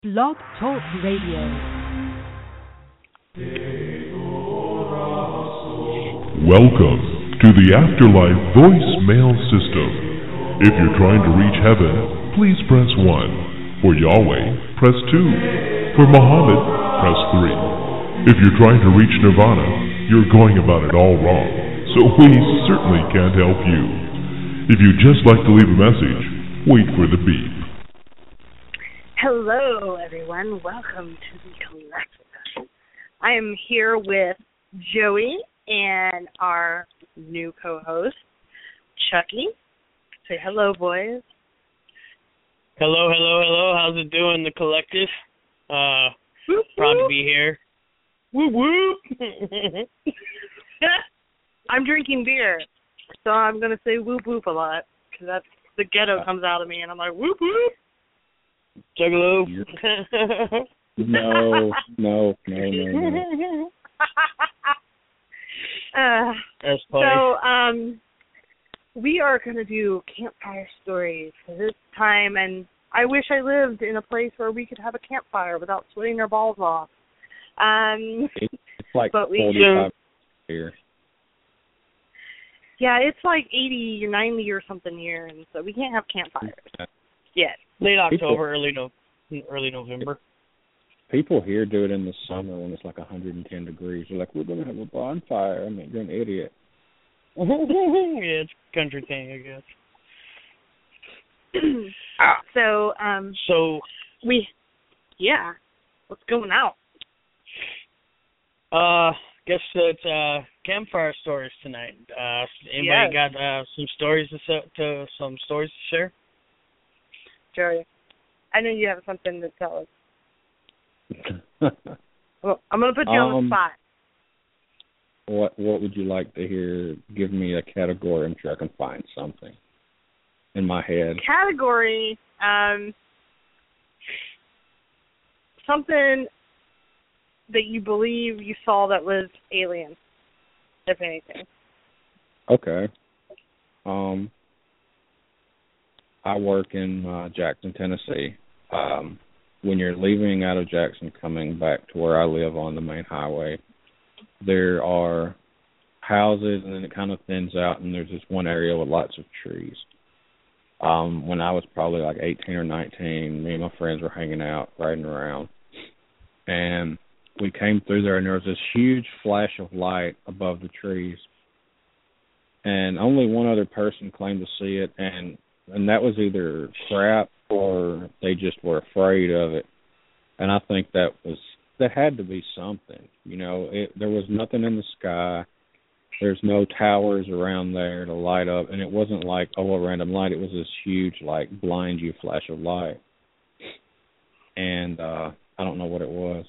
Blog Talk Radio. Welcome to the Afterlife voicemail system. If you're trying to reach heaven, please press 1. For Yahweh, press 2. For Muhammad, press 3. If you're trying to reach Nirvana, you're going about it all wrong, so we certainly can't help you. If you'd just like to leave a message, wait for the beep. Hello, everyone. Welcome to the Collective. I am here with Joey and our new co-host, Chucky. Say hello, boys. Hello. How's it doing, the Collective? Whoop, Proud whoop. to be here. Whoop, whoop. I'm drinking beer, so I'm going to say whoop, whoop a lot, because that's the ghetto comes out of me, and I'm like, whoop, whoop. Juggalo. No. That's funny. So, we are going to do campfire stories for this time, and I wish I lived in a place where we could have a campfire without sweating our balls off. It's like but we 45 here. Yeah, it's like 80 or 90 or something here, and so we can't have campfires yet. Late October, early November. People here do it in the summer when it's like 110 degrees. They're like, we're going to have a bonfire. I mean, you're an idiot. Yeah, it's a country thing, I guess. So, what's going out? Guess it's campfire stories tonight. Anybody got some stories to share? Joey, I know you have something to tell us. Well, I'm going to put you on the spot. What would you like to hear? Give me a category. I'm sure I can find something in my head. Category, something that you believe you saw that was alien, if anything. Okay. I work in Jackson, Tennessee. When you're leaving out of Jackson, coming back to where I live on the main highway, there are houses, and then it kind of thins out, and there's this one area with lots of trees. When I was probably like 18 or 19, me and my friends were hanging out, riding around, and we came through there, and there was this huge flash of light above the trees, and only one other person claimed to see it, and that was either crap or they just were afraid of it. And I think that had to be something. You know, there was nothing in the sky. There's no towers around there to light up, and it wasn't like, a random light. It was this huge, like, blind you flash of light. And I don't know what it was.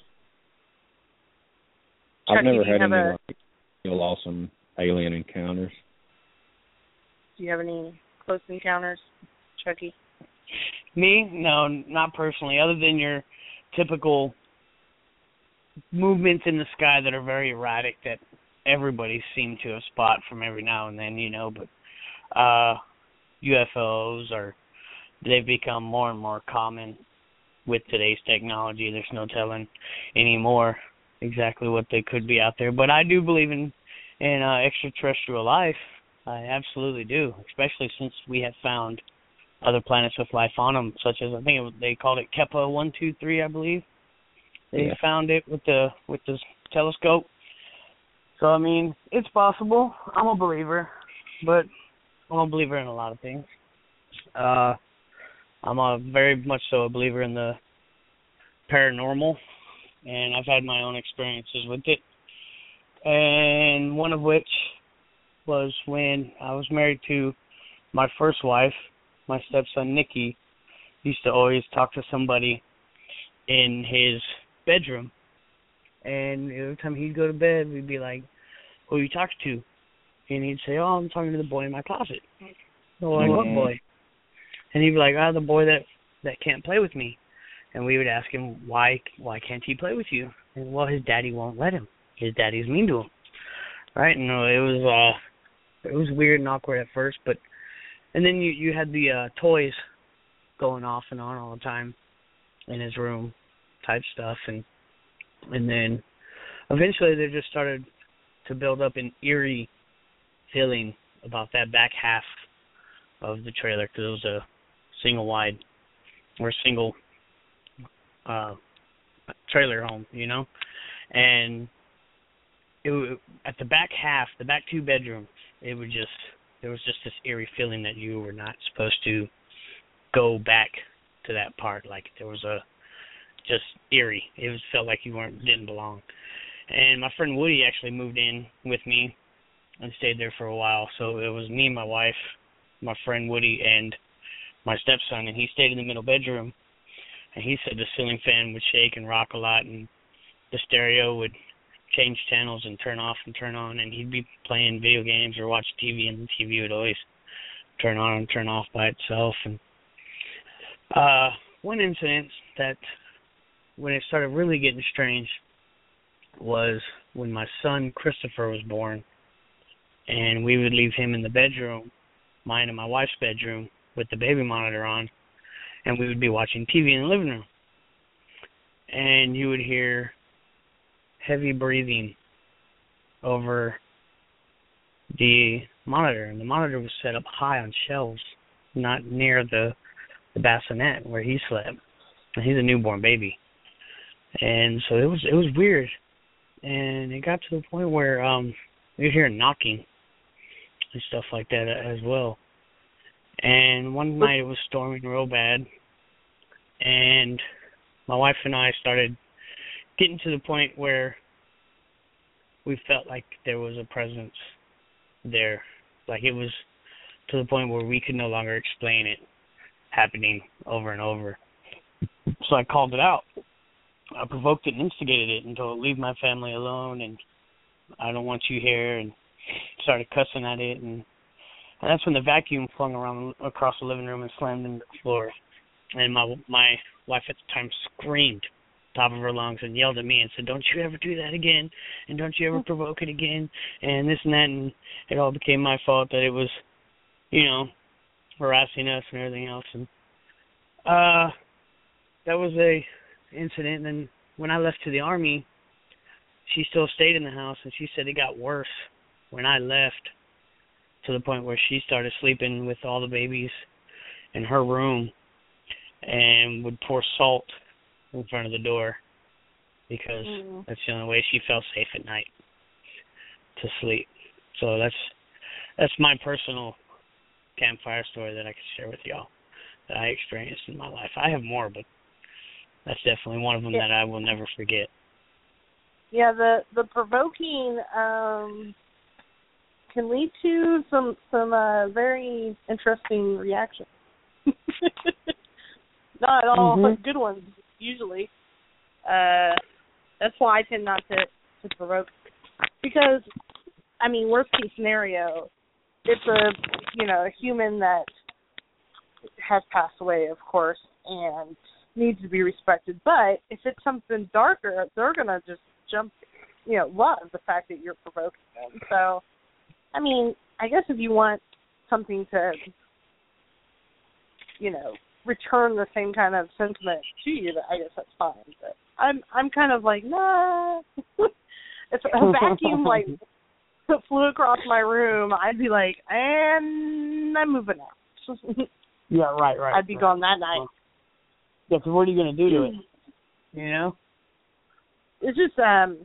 Chucky, I've never had any real awesome alien encounters. Do you have any close encounters, Chucky? Me? No, not personally, other than your typical movements in the sky that are very erratic that everybody seems to have spot from every now and then, but UFOs they've become more and more common with today's technology. There's no telling anymore exactly what they could be out there. But I do believe in extraterrestrial life. I absolutely do, especially since we have found other planets with life on them, such as they called it Kepler 123, I believe. They found it with the telescope. So I mean, it's possible. I'm a believer, but I'm a believer in a lot of things. I'm very much so a believer in the paranormal, and I've had my own experiences with it. And one of which was when I was married to my first wife. My stepson, Nicky, used to always talk to somebody in his bedroom. And every time he'd go to bed, we'd be like, who are you talking to? And he'd say, I'm talking to the boy in my closet. So like, what boy? And he'd be like, the boy that can't play with me. And we would ask him, why can't he play with you? And, well, his daddy won't let him. His daddy's mean to him. Right? And it was weird and awkward at first, but and then you had the toys going off and on all the time. in his room. type stuff, and then eventually there just started to build up an eerie feeling about that back half of the trailer, because it was a single wide or single trailer home, and at the back half, the back 2 bedrooms, there was just this eerie feeling that you were not supposed to go back to that part. Like there was just eerie. It felt like you didn't belong. And my friend Woody actually moved in with me and stayed there for a while. So it was me, my wife, my friend Woody, and my stepson, and he stayed in the middle bedroom. And he said the ceiling fan would shake and rock a lot, and the stereo would change channels and turn off and turn on, and he'd be playing video games or watch TV, and the TV would always turn on and turn off by itself. And one incident that, when it started really getting strange, was when my son Christopher was born, and we would leave him in the bedroom, mine and my wife's bedroom, with the baby monitor on, and we would be watching TV in the living room. And you would hear heavy breathing over the monitor, and the monitor was set up high on shelves, not near the bassinet where he slept. And he's a newborn baby. And so it was weird. And it got to the point where you'd hear knocking and stuff like that as well. And one night it was storming real bad, and my wife and I started getting to the point where we felt like there was a presence there. Like it was to the point where we could no longer explain it happening over and over. So I called it out. I provoked it and instigated it and told it, leave my family alone, and I don't want you here, and started cussing at it. And that's when the vacuum flung around across the living room and slammed into the floor. And my wife at the time screamed top of her lungs and yelled at me and said, don't you ever do that again, and don't you ever provoke it again, and this and that. And it all became my fault that it was, harassing us and everything else. And that was a incident. And when I left to the Army, she still stayed in the house, and she said it got worse when I left, to the point where she started sleeping with all the babies in her room and would pour salt in front of the door because that's the only way she felt safe at night to sleep. So that's my personal campfire story that I could share with y'all that I experienced in my life. I have more, but that's definitely one of them that I will never forget. Yeah, the provoking can lead to some very interesting reactions. Not all good ones, usually. That's why I tend not to provoke. Because, worst case scenario, it's a human that has passed away, of course, and needs to be respected. But if it's something darker, they're going to just jump, love the fact that you're provoking them. So, I guess if you want something to, return the same kind of sentiment to you, I guess that's fine. But I'm kind of like, nah. If a vacuum flew across my room, I'd be like, and I'm moving out. Yeah, right. I'd be gone that night. Yeah, because what are you going to do to it? It's just, I've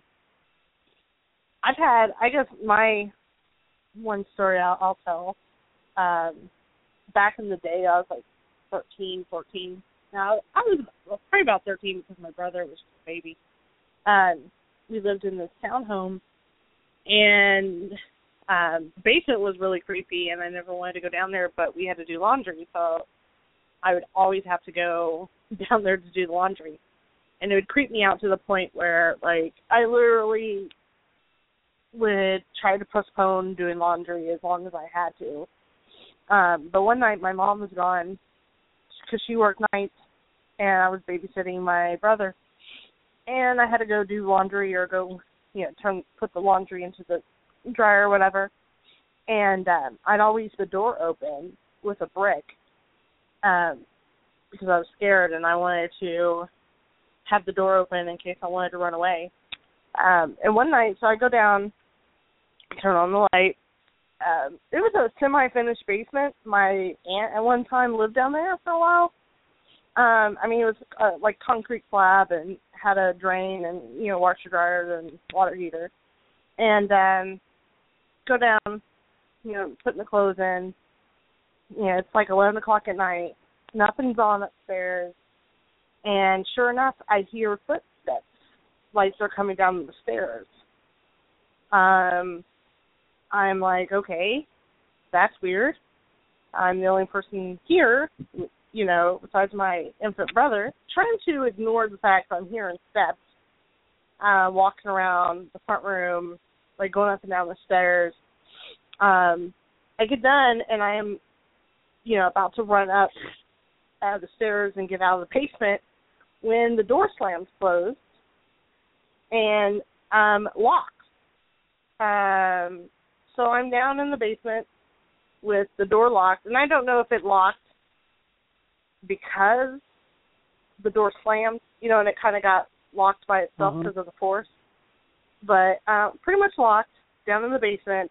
had, I guess my one story I'll tell. Back in the day, I was like 13, 14. Now, I was probably about 13 because my brother was just a baby. We lived in this townhome, and the basement was really creepy, and I never wanted to go down there, but we had to do laundry, so I would always have to go down there to do the laundry. And it would creep me out to the point where, I literally would try to postpone doing laundry as long as I had to. But one night my mom was gone because she worked nights, and I was babysitting my brother. And I had to go do laundry or go, put the laundry into the dryer or whatever. And I'd always leave the door open with a brick because I was scared and I wanted to have the door open in case I wanted to run away. And one night, so I go down, turn on the light. It was a semi-finished basement. My aunt at one time lived down there for a while. I mean, it was like concrete slab and had a drain and, washer dryer and water heater. And go down, putting the clothes in. It's like 11 o'clock at night. Nothing's on upstairs. And sure enough, I hear footsteps. Lights are coming down the stairs. I'm like, okay, that's weird. I'm the only person here, besides my infant brother, trying to ignore the fact I'm hearing steps, walking around the front room, like going up and down the stairs. I get done, and I am, about to run up the stairs and get out of the basement when the door slams closed and locked. So I'm down in the basement with the door locked, and I don't know if it locked because the door slammed, and it kind of got locked by itself because of the force. But pretty much locked, down in the basement.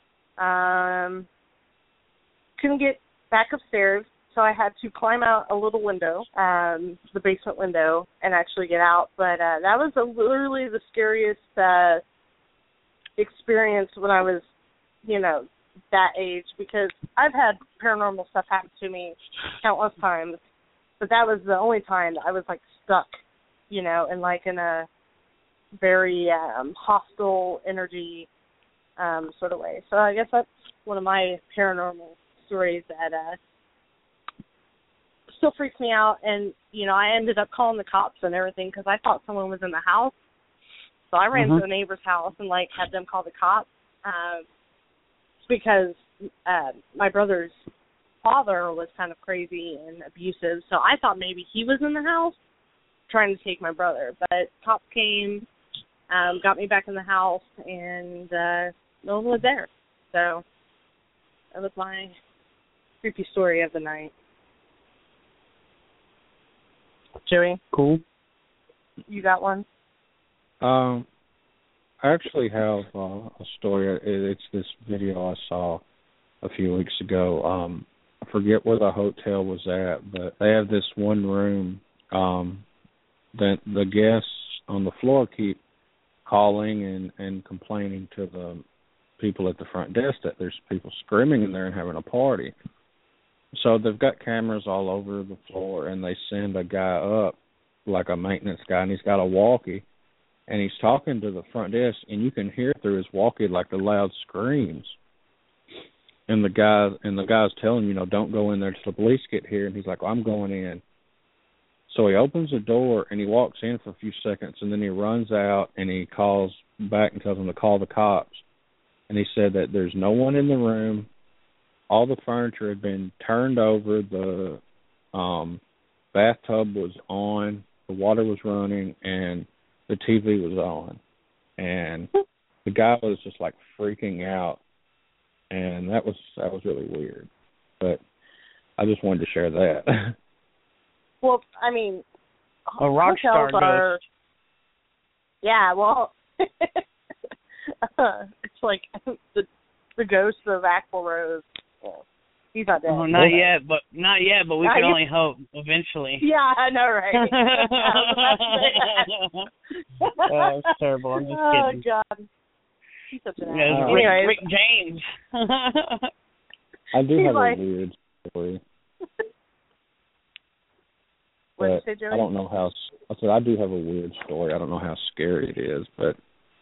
Couldn't get back upstairs, so I had to climb out a little window, the basement window, and actually get out. But that was literally the scariest experience when I was, that age, because I've had paranormal stuff happen to me countless times, but that was the only time that I was, like, stuck, in a very hostile energy sort of way. So I guess that's one of my paranormal stories that still freaks me out. And, I ended up calling the cops and everything because I thought someone was in the house. So I ran to the neighbor's house and, had them call the cops because my brother's father was kind of crazy and abusive. So I thought maybe he was in the house trying to take my brother. But cops came, got me back in the house, and no one was there. So that was my creepy story of the night. Joey? Cool. You got one? I actually have a story. It's this video I saw a few weeks ago. I forget where the hotel was at, but they have this one room that the guests on the floor keep calling and complaining to the people at the front desk that there's people screaming in there and having a party. So they've got cameras all over the floor, and they send a guy up, like a maintenance guy, and he's got a walkie, and he's talking to the front desk, and you can hear through his walkie like the loud screams. And the guy's telling him, don't go in there till the police get here. And he's like, well, I'm going in. So he opens the door, and he walks in for a few seconds, and then he runs out, and he calls back and tells them to call the cops. And he said that there's no one in the room. All the furniture had been turned over. The bathtub was on. The water was running, and the TV was on. And the guy was just, like, freaking out. And that was really weird. But I just wanted to share that. Well, I mean, a rock star ghost. Yeah, well, it's like the ghost of Axl Rose. Well, he's not dead. Oh, not yet, but we can only hope eventually. Yeah, I know, right? It's terrible. I'm just kidding. Oh God, he's such an ass. Rick James. I do have a weird story. What did you say, Joey? I don't know how. I said I do have a weird story. I don't know how scary it is, but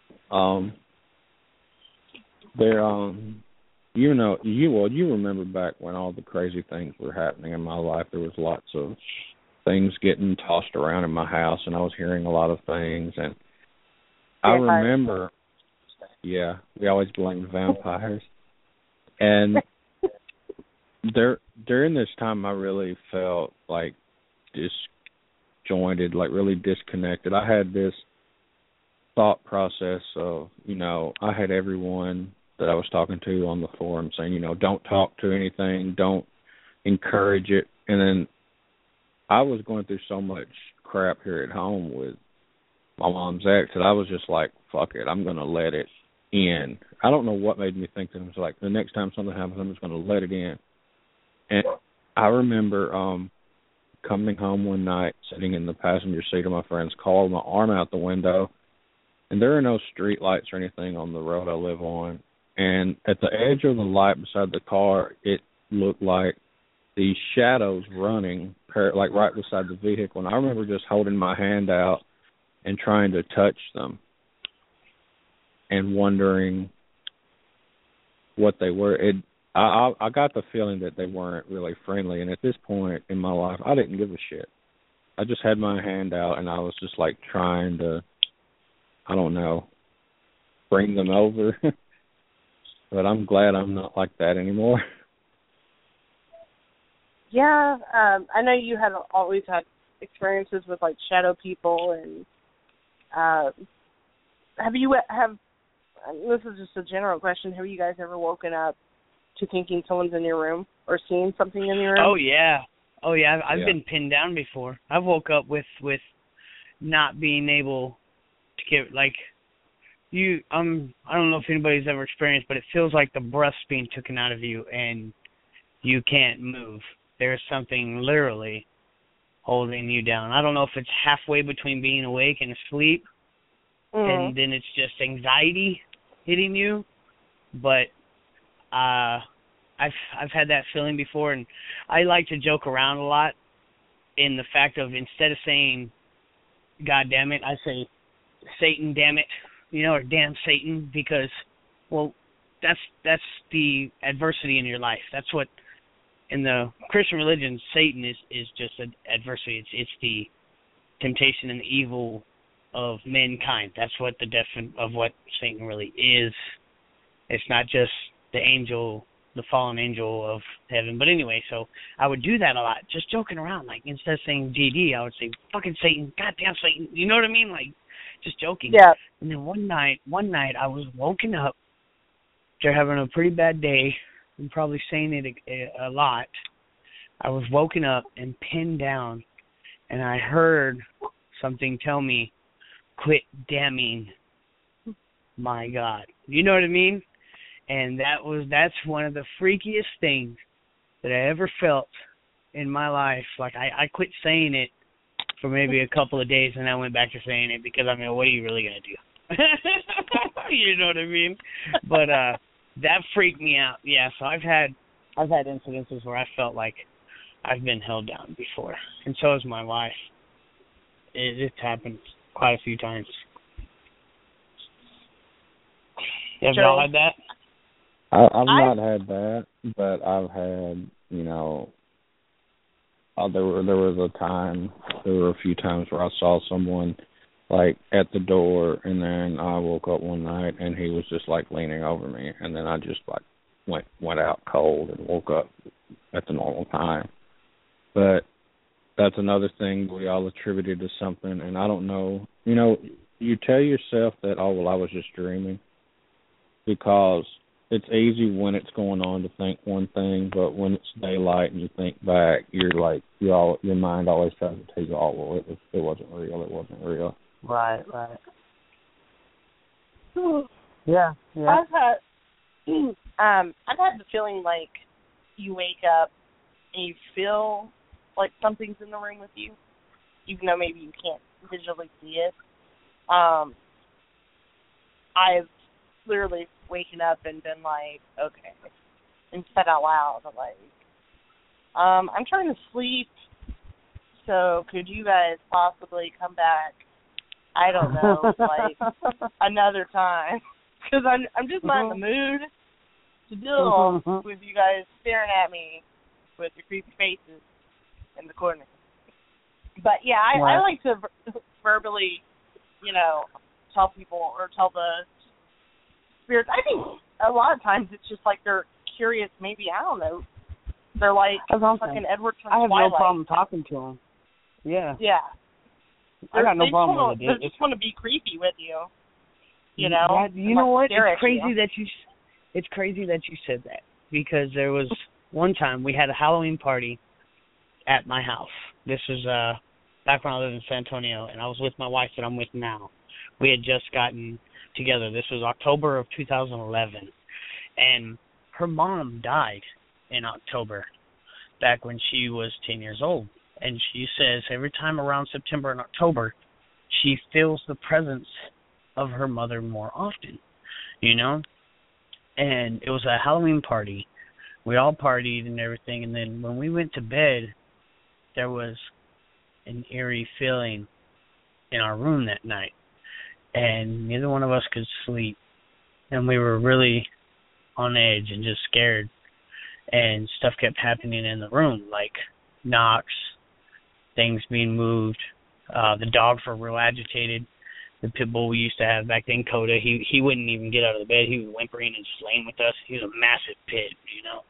you remember back when all the crazy things were happening in my life. There was lots of things getting tossed around in my house, and I was hearing a lot of things. And I remember, we always blamed vampires. And during this time, I really felt like disjointed, like really disconnected. I had this thought process of, I had everyone that I was talking to on the forum saying, don't talk to anything, don't encourage it. And then I was going through so much crap here at home with my mom's ex that I was just like, fuck it, I'm going to let it in. I don't know what made me think that. It was like, the next time something happens, I'm just going to let it in. And I remember coming home one night, sitting in the passenger seat of my friend's car with my arm out the window, and there are no street lights or anything on the road I live on. And at the edge of the light beside the car, it looked like these shadows running, like right beside the vehicle. And I remember just holding my hand out and trying to touch them and wondering what they were. I got the feeling that they weren't really friendly. And at this point in my life, I didn't give a shit. I just had my hand out, and I was just like trying to, I don't know, bring them over. But I'm glad I'm not like that anymore. Yeah, I know you had always had experiences with like shadow people, and this is just a general question, have you guys ever woken up to thinking someone's in your room or seeing something in your room? Oh yeah. I've been pinned down before. I've woke up with not being able to get, like, I don't know if anybody's ever experienced, but it feels like the breath's being taken out of you and you can't move. There's something literally holding you down. I don't know if it's halfway between being awake and asleep, and then it's just anxiety hitting you, but I've had that feeling before, and I like to joke around a lot in the fact of, instead of saying God damn it, I say Satan damn it, or damn Satan, because, well, that's the adversity in your life. That's what, in the Christian religion, Satan is just an adversity. It's the temptation and the evil of mankind. That's what the definition of what Satan really is. It's not just the angel, the fallen angel of heaven. But anyway, so I would do that a lot, just joking around. Like, instead of saying GD, I would say fucking Satan, goddamn Satan. You know what I mean? Like, just joking. Yeah. And then one night I was woken up after having a pretty bad day. I'm probably saying it a lot. I was woken up and pinned down, and I heard something tell me, quit damning my God. You know what I mean? And that's one of the freakiest things that I ever felt in my life. Like, I quit saying it for maybe a couple of days, and I went back to saying it because, I mean, what are you really going to do? You know what I mean? But that freaked me out. Yeah, so I've had incidences where I felt like I've been held down before, and so has my wife. It's happened quite a few times. Have y'all had that? I've not had that, but I've had, there were a few times where I saw someone like at the door, and then I woke up one night and he was just like leaning over me, and then I just like went out cold and woke up at the normal time. But that's another thing we all attributed to something, and I don't know. You tell yourself that, oh well, I was just dreaming, because it's easy when it's going on to think one thing, but when it's daylight and you think back, you're like, your mind always tries to tell you, oh well, it wasn't real. It wasn't real. Right. Yeah. I've had the feeling like you wake up and you feel like something's in the room with you, even though maybe you can't visually see it. I've literally waken up and been like, okay, and said out loud, like, I'm trying to sleep, so could you guys possibly come back, I don't know, like, another time? Because I'm just not in the mood to deal with you guys staring at me with your creepy faces in the corner. But, yeah, I like to verbally, tell people or tell the spirits. I think a lot of times it's just like they're curious, maybe, I don't know. They're like fucking Edward from I have Twilight. no problem talking to them. Yeah. Yeah. I got no problem with it. They just want to be creepy with you. You know? You know what? It's crazy that you said that, because there was one time we had a Halloween party at my house. This was back when I lived in San Antonio, and I was with my wife that I'm with now. We had just gotten together. This was October of 2011, and her mom died in October, back when she was 10 years old. And she says every time around September and October, she feels the presence of her mother more often, you know? And it was a Halloween party. We all partied and everything, and then when we went to bed, there was an eerie feeling in our room that night, and neither one of us could sleep, and we were really on edge and just scared, and stuff kept happening in the room, like knocks, things being moved. The dogs were real agitated. The pit bull we used to have back then, Coda, he wouldn't even get out of the bed. He was whimpering and just laying with us. He was a massive pit, you know.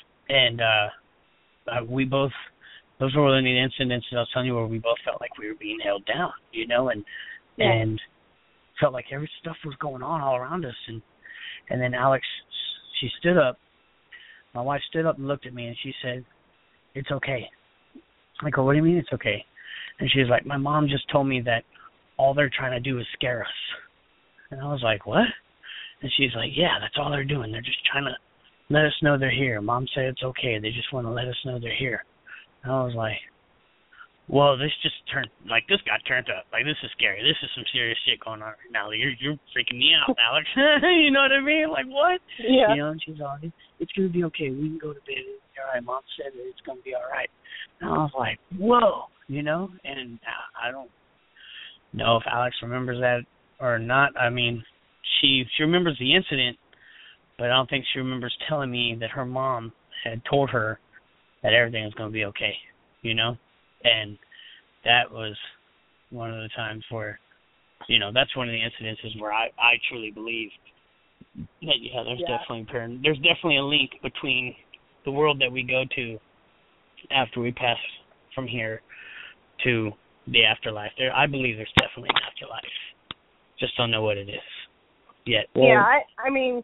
And we both, those were one of the incidents that I was telling you where we both felt like we were being held down, you know, and felt like every stuff was going on all around us. And then Alex, she stood up. My wife stood up and looked at me, and she said, "It's okay." I go, "What do you mean it's okay?" And she's like, "My mom just told me that all they're trying to do is scare us." And I was like, "What?" And she's like, "Yeah, that's all they're doing. They're just trying to let us know they're here. Mom said it's okay. They just want to let us know they're here." And I was like, well, this got turned up. Like, this is scary. This is some serious shit going on right now. You're freaking me out, Alex. You know what I mean? Like, what? Yeah. You know, and she's all, "It's going to be okay. We can go to bed. It's all right. Mom said that it's going to be all right." And I was like, whoa, you know? And I don't know if Alex remembers that or not. I mean, she remembers the incident, but I don't think she remembers telling me that her mom had told her that everything was going to be okay, you know? And that was one of the times where, you know, that's one of the incidences where I truly believe that, there's definitely a link between the world that we go to after we pass from here to the afterlife. I believe there's definitely an afterlife. Just don't know what it is yet. Yeah, I mean,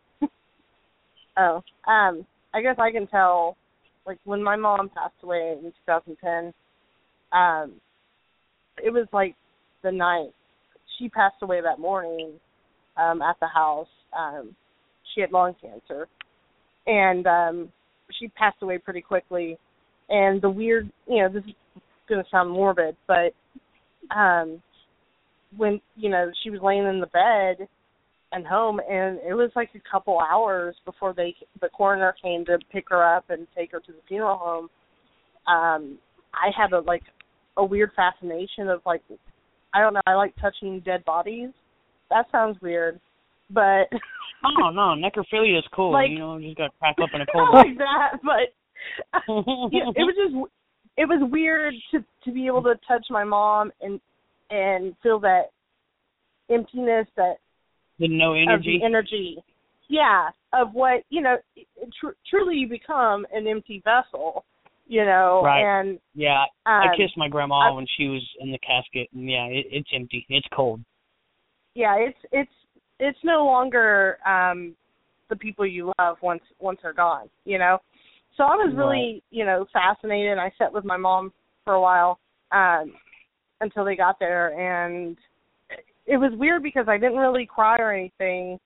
I guess I can tell, like, when my mom passed away in 2010, it was like the night. She passed away that morning at the house. She had lung cancer, and she passed away pretty quickly. And the weird, you know, this is going to sound morbid, but when, you know, she was laying in the bed and home, and it was like a couple hours before the coroner came to pick her up and take her to the funeral home. I had a weird fascination of, like, I don't know, I like touching dead bodies. That sounds weird, but oh no, necrophilia is cool. Like, you know, you just got to crack up in a cold. Like that, but yeah, it was weird to be able to touch my mom and feel that emptiness, that no energy. Of the energy, yeah, of what, you know, truly you become an empty vessel, you know. Right. And yeah, I kissed my grandma when she was in the casket, and yeah, it's empty. It's cold. Yeah, it's no longer the people you love once they're gone, you know. So I was really, you know, fascinated. I sat with my mom for a while until they got there, and it was weird because I didn't really cry or anything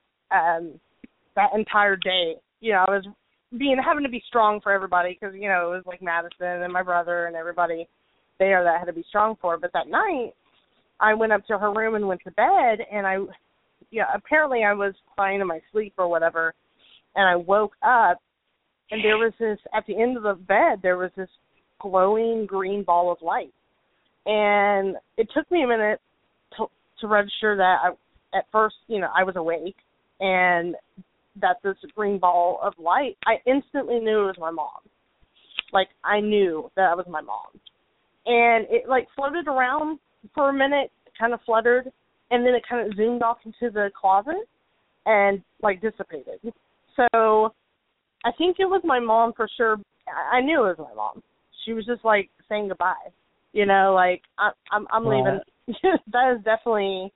that entire day. You know, I was having to be strong for everybody because, you know, it was like Madison and my brother and everybody there that I had to be strong for. But that night, I went up to her room and went to bed, and apparently I was crying in my sleep or whatever, and I woke up, and there was this, at the end of the bed, there was this glowing green ball of light. And it took me a minute to register that at first, you know, I was awake, and that this green ball of light, I instantly knew it was my mom. Like, I knew that it was my mom. And it, like, floated around for a minute, kind of fluttered, and then it kind of zoomed off into the closet and, like, dissipated. So I think it was my mom for sure. I knew it was my mom. She was just, like, saying goodbye. You know, like, I'm leaving. That is definitely,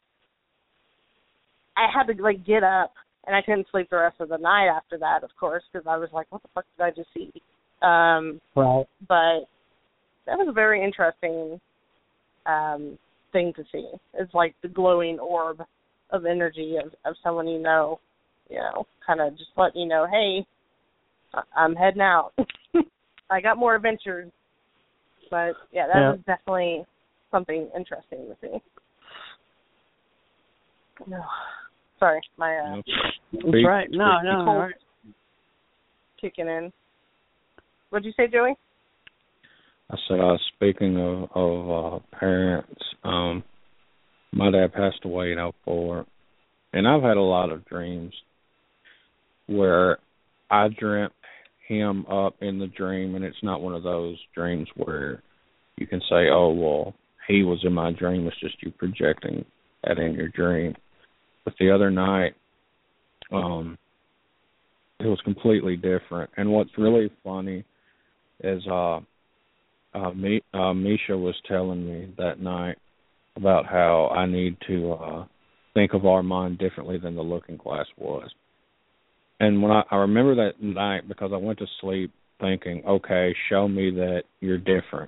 I had to, like, get up, and I couldn't sleep the rest of the night after that, of course, because I was like, what the fuck did I just see? Right. But that was a very interesting thing to see. It's like the glowing orb of energy of someone you know, kind of just letting you know, hey, I'm heading out. I got more adventures. But, yeah, that was definitely something interesting to see. No. Sorry, my... That's right. No, all right. Kicking in. What'd you say, Joey? I said, speaking of parents, my dad passed away in 2004, and I've had a lot of dreams where I dreamt him up in the dream, and it's not one of those dreams where you can say, oh, well, he was in my dream. It's just you projecting that in your dream. But the other night, it was completely different. And what's really funny is Misha was telling me that night about how I need to think of Armand differently than the Looking Glass was. And when I remember that night because I went to sleep thinking, okay, show me that you're different.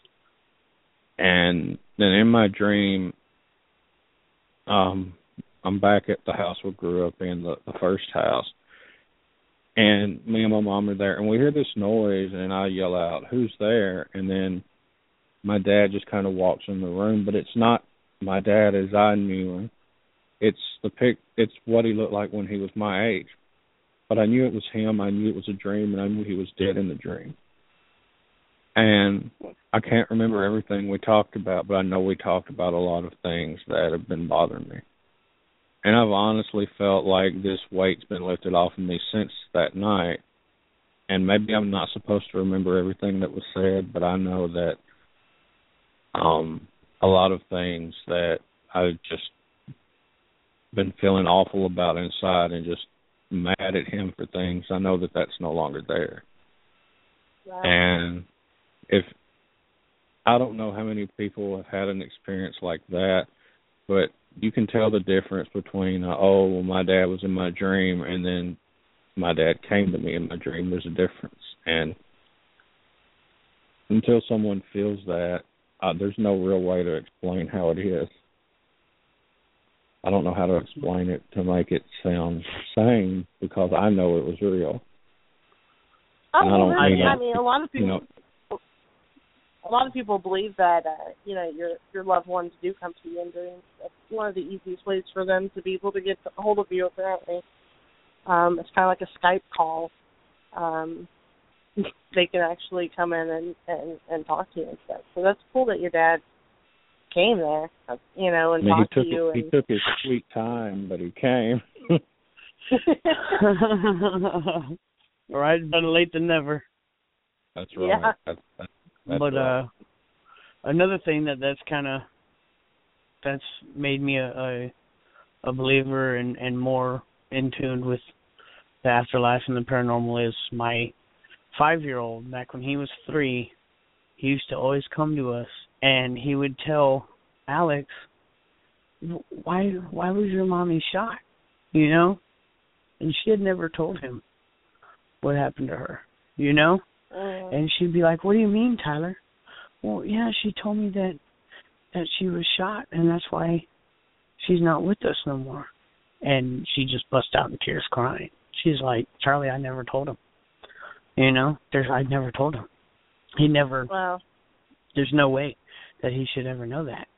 And then in my dream, I'm back at the house we grew up in, the first house. And me and my mom are there, and we hear this noise, and I yell out, who's there? And then my dad just kind of walks in the room, but it's not my dad as I knew him. It's what he looked like when he was my age. But I knew it was him, I knew it was a dream, and I knew he was dead in the dream. And I can't remember everything we talked about, but I know we talked about a lot of things that have been bothering me. And I've honestly felt like this weight's been lifted off of me since that night. And maybe I'm not supposed to remember everything that was said, but I know that a lot of things that I've just been feeling awful about inside and just mad at him for things, I know that that's no longer there. Wow. And I don't know how many people have had an experience like that, but you can tell the difference between, my dad was in my dream, and then my dad came to me in my dream. There's a difference. And until someone feels that, there's no real way to explain how it is. I don't know how to explain it to make it sound sane because I know it was real. A lot of people. A lot of people believe that your loved ones do come to you in dreams. That's one of the easiest ways for them to be able to get a hold of you. Apparently, it's kind of like a Skype call. They can actually come in and talk to you and stuff. So that's cool that your dad came there, and talked to you. He took his sweet time, but he came. Right, better late than never. That's right. Yeah. But another thing that's made me a believer and more in tune with the afterlife and the paranormal is my 5-year-old. Back when he was 3, he used to always come to us, and he would tell Alex, why was your mommy shot? And she had never told him what happened to her, And she'd be like, what do you mean, Tyler? Well, yeah, she told me that she was shot, and that's why she's not with us no more. And she just bust out in tears crying. She's like, Charlie, I never told him. I never told him. He never, wow. There's no way that he should ever know that,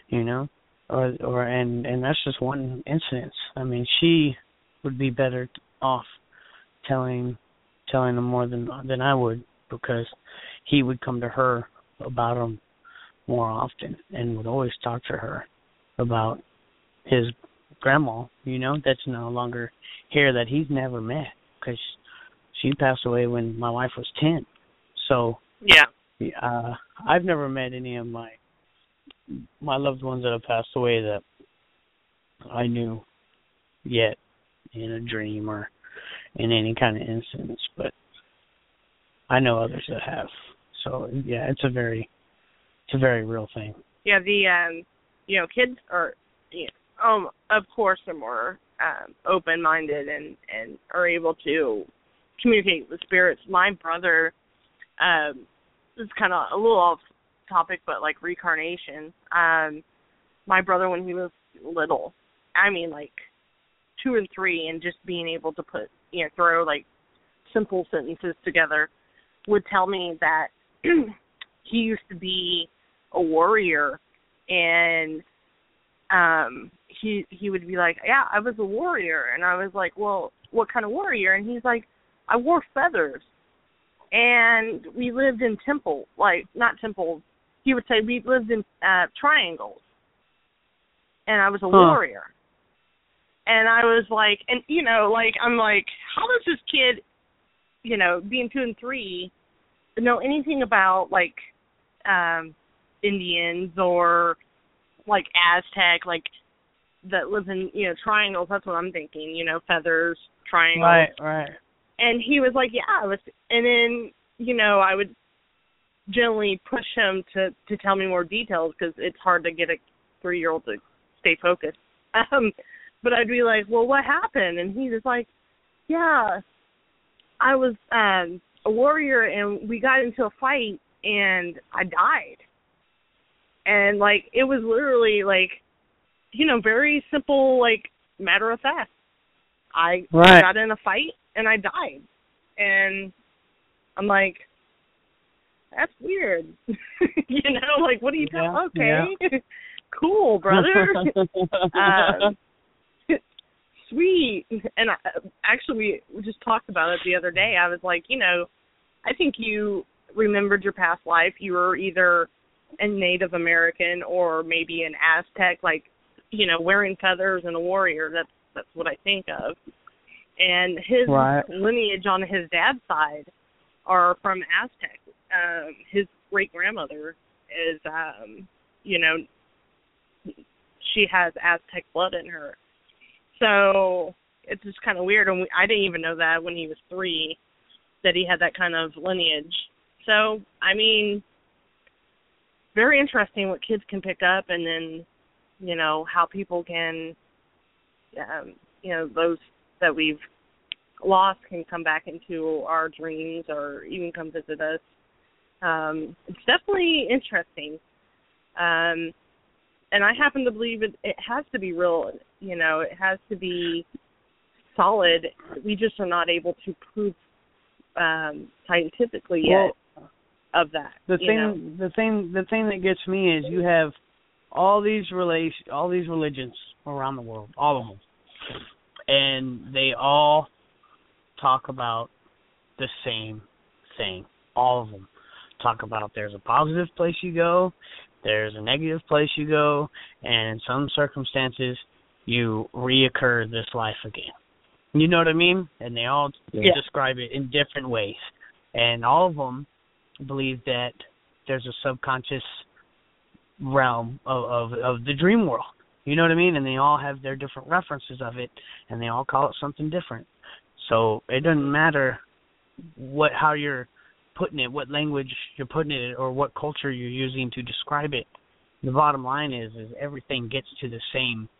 and that's just one incident. I mean, she would be better off telling him more than I would, because he would come to her about them more often and would always talk to her about his grandma, that's no longer here, that he's never met, because she passed away when my wife was 10. So yeah, I've never met any of my loved ones that have passed away that I knew yet in a dream or in any kind of instance, but I know others that have. So yeah, it's a very real thing. Yeah, the kids are, of course, are more open-minded and are able to communicate with spirits. My brother is kind of a little off topic, but like reincarnation. My brother, when he was little, I mean like 2 and 3, and just being able to throw like simple sentences together, would tell me that he used to be a warrior, and he would be like, yeah, I was a warrior. And I was like, well, what kind of warrior? And he's like, I wore feathers, and we lived in not temples. He would say we lived in triangles, and I was a warrior. And I was like, and I'm like, how does this kid, being 2 and 3, know anything about like Indians or like Aztec, like that live in triangles? That's what I'm thinking. Feathers, triangles. Right. And he was like, yeah, I was. And then I would gently push him to tell me more details, because it's hard to get a 3-year-old to stay focused. But I'd be like, well, what happened? And he was like, yeah, I was a warrior, and we got into a fight, and I died. And, like, it was literally, like, very simple, like, matter of fact. I got in a fight, and I died. And I'm like, that's weird. Like, what do you tell? Okay. Yeah. Cool, brother. Sweet. And actually, we just talked about it the other day. I was like, I think you remembered your past life. You were either a Native American or maybe an Aztec, like, wearing feathers and a warrior. That's what I think of. And his lineage on his dad's side are from Aztec. His great-grandmother is, she has Aztec blood in her. So it's just kind of weird. And I didn't even know that when he was 3, that he had that kind of lineage. So, I mean, very interesting what kids can pick up, and then, how people can, those that we've lost can come back into our dreams or even come visit us. It's definitely interesting. And I happen to believe it has to be real, it has to be solid. We just are not able to prove scientifically yet of that. The thing that gets me is you have all these religions around the world, all of them, and they all talk about the same thing. All of them talk about there's a positive place you go, there's a negative place you go, and in some circumstances you reoccur this life again. You know what I mean? And they all describe it in different ways. And all of them believe that there's a subconscious realm of the dream world. You know what I mean? And they all have their different references of it, and they all call it something different. So it doesn't matter how you're putting it, what language you're putting it, or what culture you're using to describe it. The bottom line is everything gets to the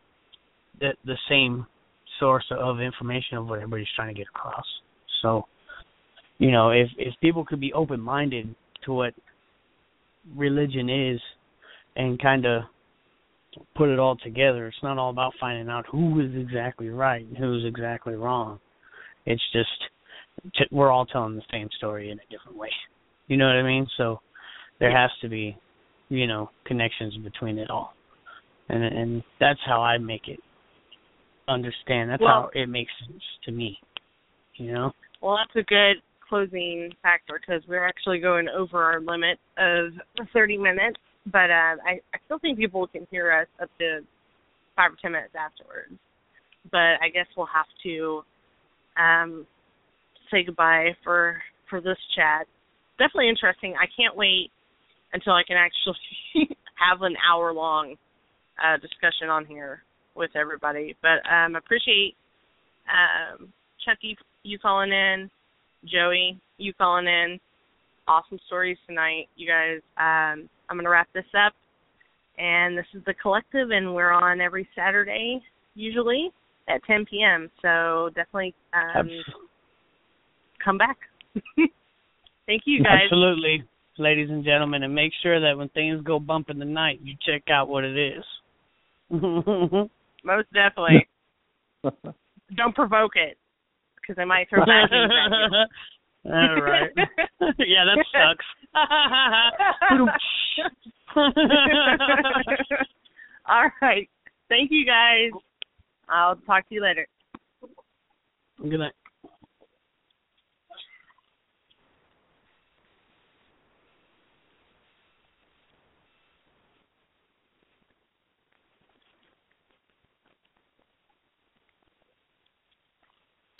same source of information of what everybody's trying to get across. So, if people could be open-minded to what religion is and kind of put it all together, it's not all about finding out who is exactly right and who's exactly wrong. It's just we're all telling the same story in a different way. You know what I mean? So there has to be, connections between it all. And that's how I make it understand. That's how it makes sense to me, Well, that's a good closing factor, because we're actually going over our limit of 30 minutes. But I still think people can hear us up to 5 or 10 minutes afterwards. But I guess we'll have to say goodbye for this chat. Definitely interesting. I can't wait until I can actually have an hour-long discussion on here with everybody. But I appreciate Chucky, you calling in, Joey, you calling in. Awesome stories tonight, you guys. I'm going to wrap this up. And this is The Collective, and we're on every Saturday, usually, at 10 p.m. So definitely come back. Thank you, guys. Absolutely. ladies and gentlemen, and make sure that when things go bump in the night, you check out what it is. Most definitely. Don't provoke it, because they might throw bad things at you. All right. Yeah, that sucks. All right. Thank you, guys. I'll talk to you later. Good night.